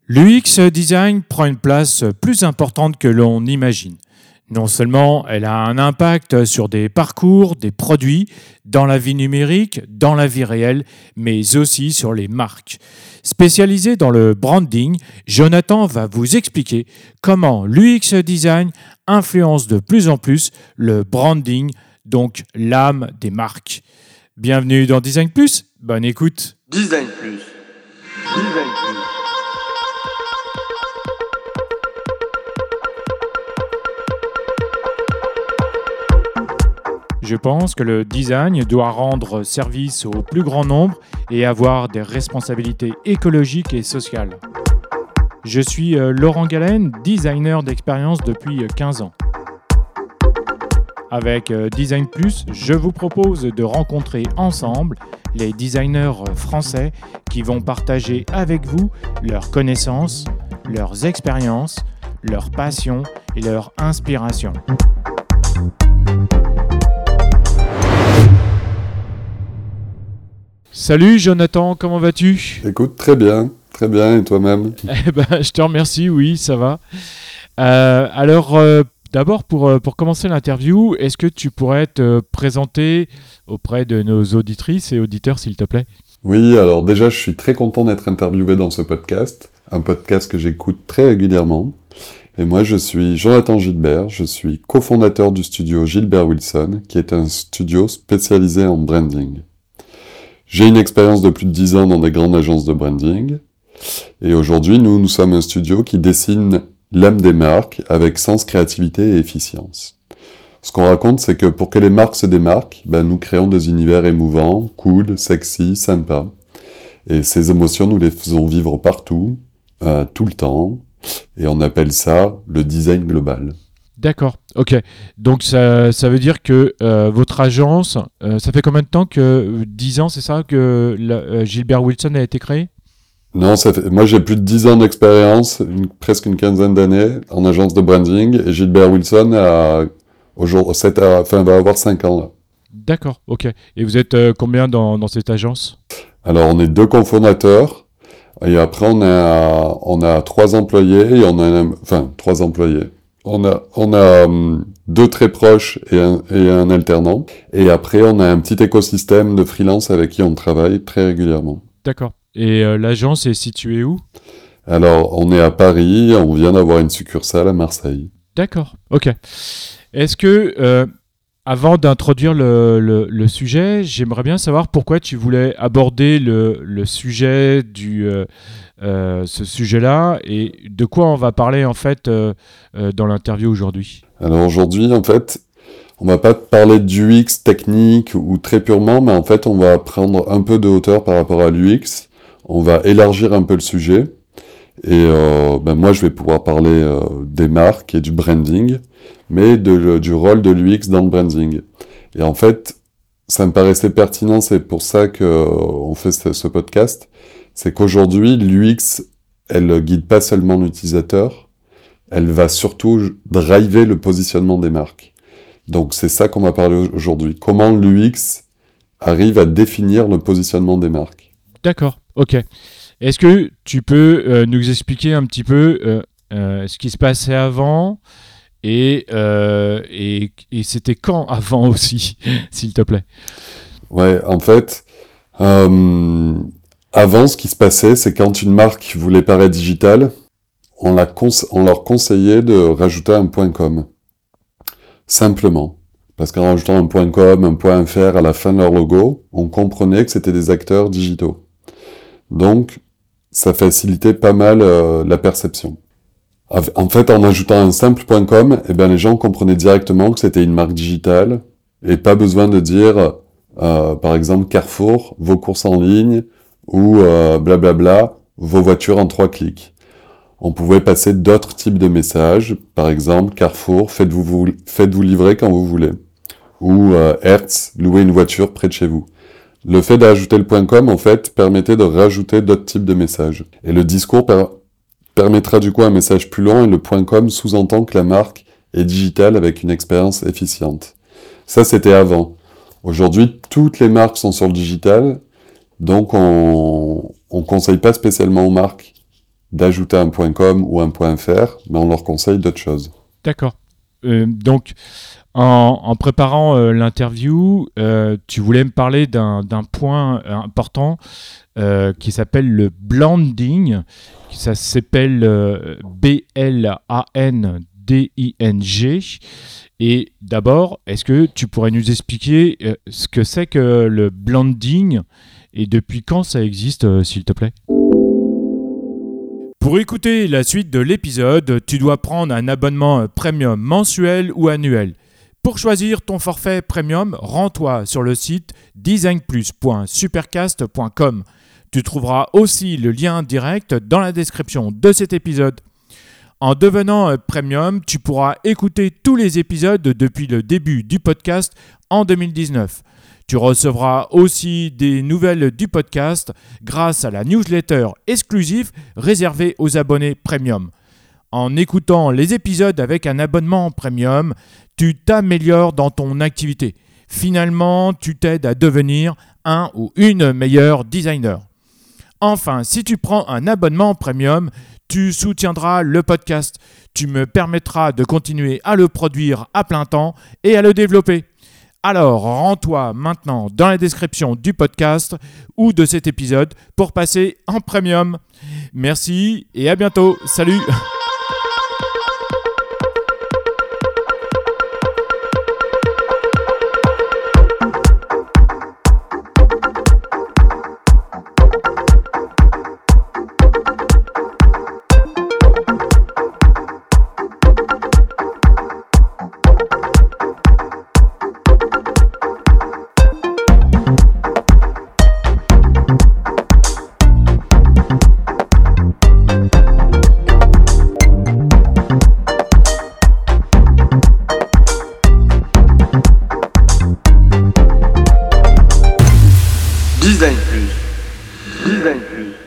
L'UX design prend une place plus importante que l'on imagine. Non seulement elle a un impact sur des parcours, des produits, dans la vie numérique, dans la vie réelle, mais aussi sur les marques. Spécialisé dans le branding, Jonathan va vous expliquer comment l'UX design influence de plus en plus le branding, donc l'âme des marques. Bienvenue dans Design Plus, bonne écoute. Design Plus. Design Plus. Je pense que le design doit rendre service au plus grand nombre et avoir des responsabilités écologiques et sociales. Je suis Laurent Galen, designer d'expérience depuis 15 ans. Avec Design Plus, je vous propose de rencontrer ensemble les designers français qui vont partager avec vous leurs connaissances, leurs expériences, leurs passions et leurs inspirations. Salut Jonathan, comment vas-tu ? Écoute, très bien, et toi-même ? Je te remercie, oui, ça va. D'abord, pour commencer l'interview, est-ce que tu pourrais te présenter auprès de nos auditrices et auditeurs, s'il te plaît ? Oui, alors déjà, je suis très content d'être interviewé dans ce podcast, un podcast que j'écoute très régulièrement. Et moi, je suis Jonathan Gilbert, je suis cofondateur du studio Gilbert Wilson, qui est un studio spécialisé en branding. J'ai une expérience de plus de 10 ans dans des grandes agences de branding. Et aujourd'hui, nous sommes un studio qui dessine l'âme des marques avec sens, créativité et efficience. Ce qu'on raconte, c'est que pour que les marques se démarquent, nous créons des univers émouvants, cool, sexy, sympas. Et ces émotions, nous les faisons vivre partout, tout le temps. Et on appelle ça le design global. D'accord, ok. Donc ça veut dire que votre agence, ça fait combien de temps que 10 ans, c'est ça, que Gilbert Wilson a été créé ? Non, moi j'ai plus de 10 ans d'expérience, presque une quinzaine d'années en agence de branding, et Gilbert Wilson va avoir 5 ans là. D'accord, ok. Et vous êtes combien dans cette agence ? Alors on est 2 cofondateurs, et après on a 3 employés, et 3 employés. On a 2 très proches et un alternant. Et après, on a un petit écosystème de freelance avec qui on travaille très régulièrement. D'accord. Et l'agence est située où ? Alors, on est à Paris, on vient d'avoir une succursale à Marseille. D'accord, ok. Est-ce que, avant d'introduire le sujet, j'aimerais bien savoir pourquoi tu voulais aborder le sujet ce sujet-là et de quoi on va parler en fait dans l'interview aujourd'hui. Alors aujourd'hui, en fait, on va pas parler d'UX technique ou très purement, mais en fait, on va prendre un peu de hauteur par rapport à l'UX. On va élargir un peu le sujet. Et moi, je vais pouvoir parler des marques et du branding, mais du rôle de l'UX dans le branding. Et en fait, ça me paraissait pertinent, c'est pour ça qu'on fait ce podcast. C'est qu'aujourd'hui, l'UX, elle guide pas seulement l'utilisateur, elle va surtout driver le positionnement des marques. Donc c'est ça qu'on va parler aujourd'hui. Comment l'UX arrive à définir le positionnement des marques. D'accord, ok. Est-ce que tu peux nous expliquer un petit peu ce qui se passait avant et c'était quand avant aussi, s'il te plaît ? Ouais, en fait... Avant, ce qui se passait, c'est quand une marque voulait paraître digitale, on leur conseillait de rajouter un .com. Simplement. Parce qu'en rajoutant un .com, un .fr à la fin de leur logo, on comprenait que c'était des acteurs digitaux. Donc, ça facilitait pas mal la perception. En fait, en ajoutant un simple .com, les gens comprenaient directement que c'était une marque digitale et pas besoin de dire, par exemple, Carrefour, vos courses en ligne, ou blablabla, vos voitures en 3 clics. On pouvait passer d'autres types de messages, par exemple Carrefour, faites-vous livrer quand vous voulez, ou Hertz, louez une voiture près de chez vous. Le fait d'ajouter le .com, en fait, permettait de rajouter d'autres types de messages. Et le discours permettra du coup un message plus long, et le .com sous-entend que la marque est digitale avec une expérience efficiente. Ça, c'était avant. Aujourd'hui, toutes les marques sont sur le digital. Donc, on conseille pas spécialement aux marques d'ajouter un .com ou un .fr, mais on leur conseille d'autres choses. D'accord. Donc, en préparant l'interview, tu voulais me parler d'un point important qui s'appelle le blending. Ça s'appelle B-L-A-N-D-I-N-G. Et d'abord, est-ce que tu pourrais nous expliquer ce que c'est que le blending et depuis quand ça existe, s'il te plaît ? Pour écouter la suite de l'épisode, tu dois prendre un abonnement premium mensuel ou annuel. Pour choisir ton forfait premium, rends-toi sur le site designplus.supercast.com. Tu trouveras aussi le lien direct dans la description de cet épisode. En devenant premium, tu pourras écouter tous les épisodes depuis le début du podcast en 2019. Tu recevras aussi des nouvelles du podcast grâce à la newsletter exclusive réservée aux abonnés premium. En écoutant les épisodes avec un abonnement premium, tu t'améliores dans ton activité. Finalement, tu t'aides à devenir un ou une meilleure designer. Enfin, si tu prends un abonnement premium, tu soutiendras le podcast. Tu me permettras de continuer à le produire à plein temps et à le développer. Alors, rends-toi maintenant dans la description du podcast ou de cet épisode pour passer en premium. Merci et à bientôt. Salut! Design Plus. Design Plus.